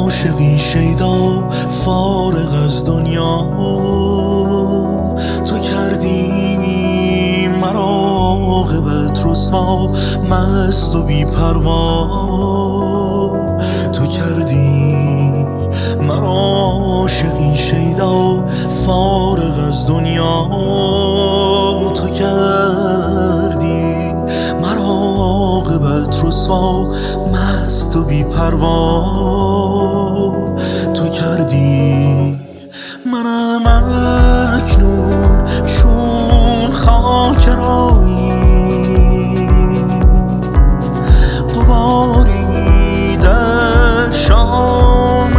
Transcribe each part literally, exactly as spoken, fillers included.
عاشقی شیدا فارغ از دنیا، تو کردی مرا عاقبت رسوا مست و بی پروا، تو کردی مرا عاشقی شیدا فارغ از دنیا، تو کردی مرا عاقبت رسوا مست و بی پروا، تو کردی منم اکنون چون خاک رایی، غباری در شام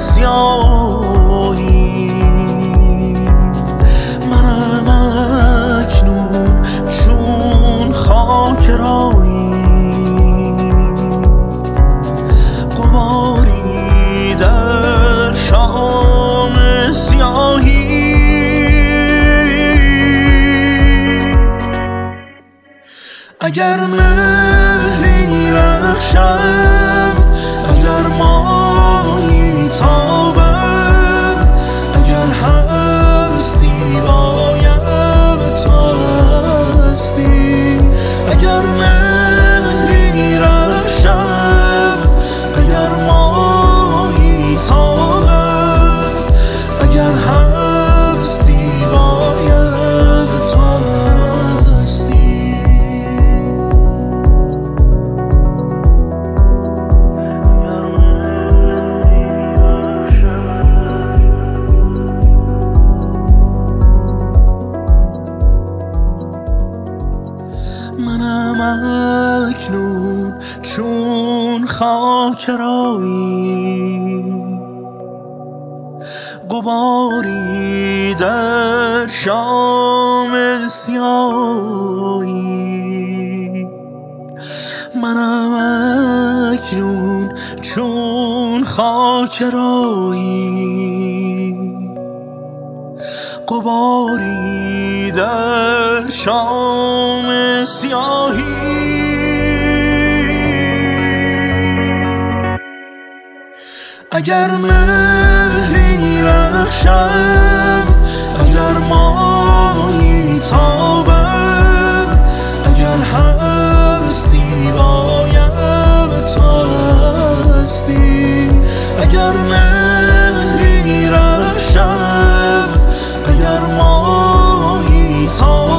سیاهی، منم اکنون چون خاک رایی، غباری در شام سیاهی. اگر مهری رخشد، اگر مایی تابد، اگر هستی باید تو هستی، اگر مهری رخشد، اگر مایی تابد، اگر هستی باید تو هستی. منم اکنون چون خاک رایی، غباری در شام سیاهی، منم اکنون چون خاک رایی، غباری در شام سیاهی. اگر مهری رخشد، اگر مایی تابد، اگر هستی باید تو هستی، اگر مهری رخشد، اگر مایی تابد،